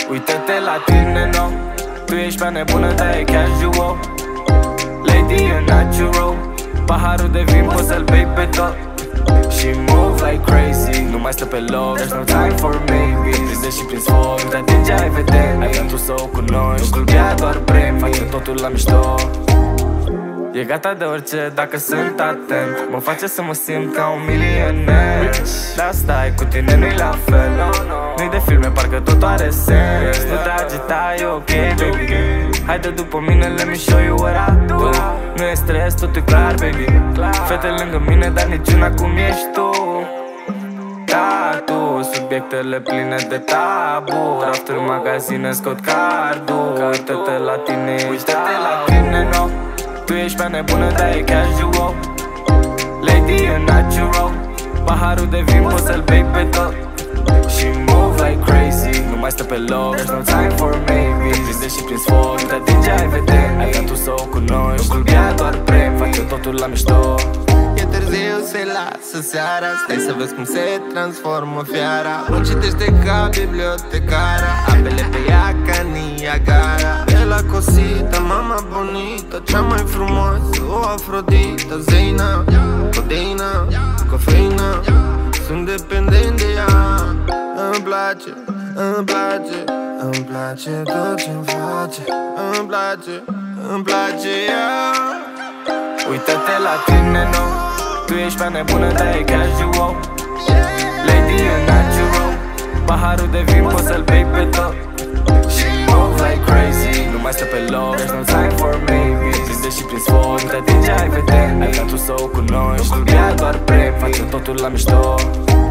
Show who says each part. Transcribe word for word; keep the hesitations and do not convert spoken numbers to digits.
Speaker 1: Uită-te la tine, no. Tu ești prea nebună, dar e casual. Lady, e natural. Paharul de vin poți să-l bei pe tot. Și move like crazy, nu mai stă pe loc. There's no time for maybe. Prinde și prins foc, te atingea evident. Ai pentru să o cunoști, nu clubia doar premii. Face totul la mișto. E gata de orice dacă sunt atent. Mă face să mă simt ca un milioner. Dar stai, cu tine nu-i la fel. Nu-i de filme, parcă tot are sens. Nu te agita, e ok, baby. Haide după mine, let me show you what I do. Nu e stres, tot e clar, baby. Fete lângă mine, dar niciuna cum ești tu. Da, tu, subiectele pline de tabu. Rafturi în magazine, scot cardul. Uită-te la tine, uită-te la tine, no. Tu ești prea nebună, dar e casual. Lady, e natural. Paharul de vin poți să-l bei pe tot. Și move like crazy, nu mai stă pe loc. There's no time for maybe. Prinde și prins foc, te atingea evident. Ai tu să o cunoști, nu clubia doar premii. Face totul la mișto.
Speaker 2: E târziu, se lasă seara. Stai să vezi cum se transformă fiara. O citește ca bibliotecara. Apele pe ea ca Niagara. E la cosita, mama bonita. Cea mai frumoasă, o Afrodita. Zeina, codeina, cofeina. Sunt dependent de ea. Îmi place, îmi place, îmi place tot ce-mi face. Îmi place, îmi place ea.
Speaker 1: Uită-te la tine, no. Tu ești prea nebună, dar e casual. Lady, e natural. Paharul de vin poți să-l bei pe tot. Și move like crazy, nu mai stă pe loc. There's no time for maybe. Prinde și prins foc, te atingea evident. Ai tu să o cunoști, nu clubia doar premii. Face totul la mișto.